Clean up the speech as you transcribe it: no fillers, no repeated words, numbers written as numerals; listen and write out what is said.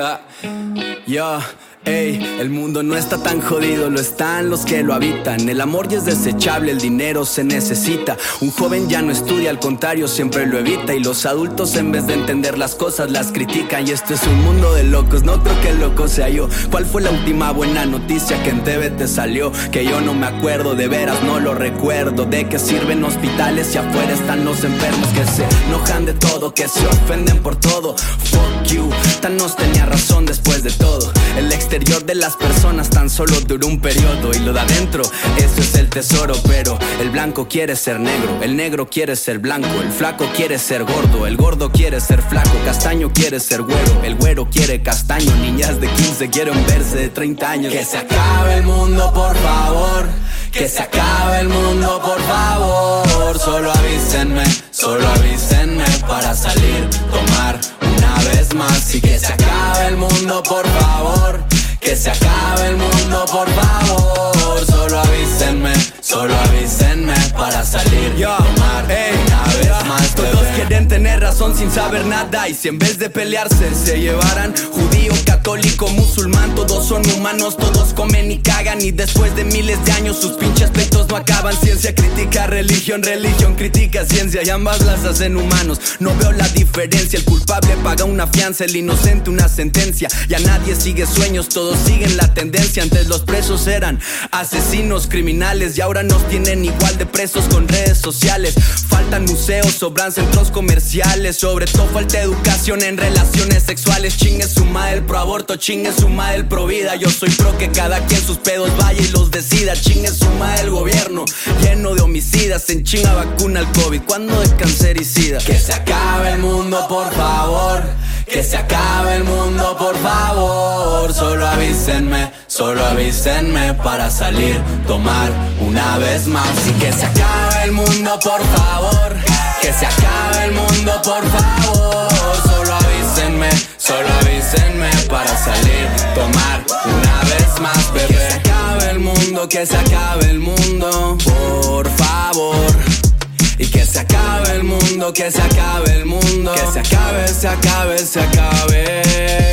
Ey, el mundo no está tan jodido, lo están los que lo habitan. El amor ya es desechable, el dinero se necesita. Un joven ya no estudia, al contrario siempre lo evita. Y los adultos en vez de entender las cosas las critican. Y esto es un mundo de locos, no creo que el loco sea yo. ¿Cuál fue la última buena noticia que en TV te salió? Que yo no me acuerdo, de veras no lo recuerdo. ¿De qué sirven hospitales y afuera están los enfermos que se enojan de todo, que se ofenden por todo? Fuck you, Thanos tenía razón después de todo. El exterior de las personas tan solo duró un periodo. Y lo de adentro, eso es el tesoro. Pero el blanco quiere ser negro, el negro quiere ser blanco, el flaco quiere ser gordo, el gordo quiere ser flaco, castaño quiere ser güero, el güero quiere castaño. Niñas de 15 quieren verse de 30 años. Que se acabe el mundo, por favor. Que se acabe el mundo, por favor. Solo avísenme para salir, tomar una vez más. Y que se acabe el mundo, por favor. Que se acabe el mundo, por favor. Solo avísenme para salir, tomar una vez más. Todos quieren tener razón sin saber nada. Y si en vez de pelearse se llevaran judío, católico, musulmán, todos son humanos, todos comen y cagan. Y después de miles de años sus pinches pleitos no acaban. Ciencia critica religión, religión critica ciencia, y ambas las hacen humanos. No veo la diferencia, el culpable paga una fianza, el inocente una sentencia. Ya nadie sigue sueños, todos siguen la tendencia. Antes los presos eran asesinos, criminales, y ahora nos tienen igual de presos con redes sociales. Faltan museos, sobran centros comerciales, sobre todo falta educación en relaciones sexuales. Chingue su madre el pro aborto, chingue su madre el pro vida. Yo soy pro que cada quien sus pedos vaya y los decida. Chingue su madre el gobierno lleno de homicidas. En chinga vacuna el COVID, cuando de cáncer y sida. Que se acabe el mundo, por favor. Que se acabe el mundo, por favor. Solo avísenme para salir, tomar una vez más. Y que se acabe el mundo, por favor. Que se acabe el mundo, por favor. Solo avísenme para salir, tomar una vez más, bebé. Que se acabe el mundo, que se acabe el mundo, por favor. Y que se acabe el mundo, que se acabe el mundo. Que se acabe, se acabe, se acabe.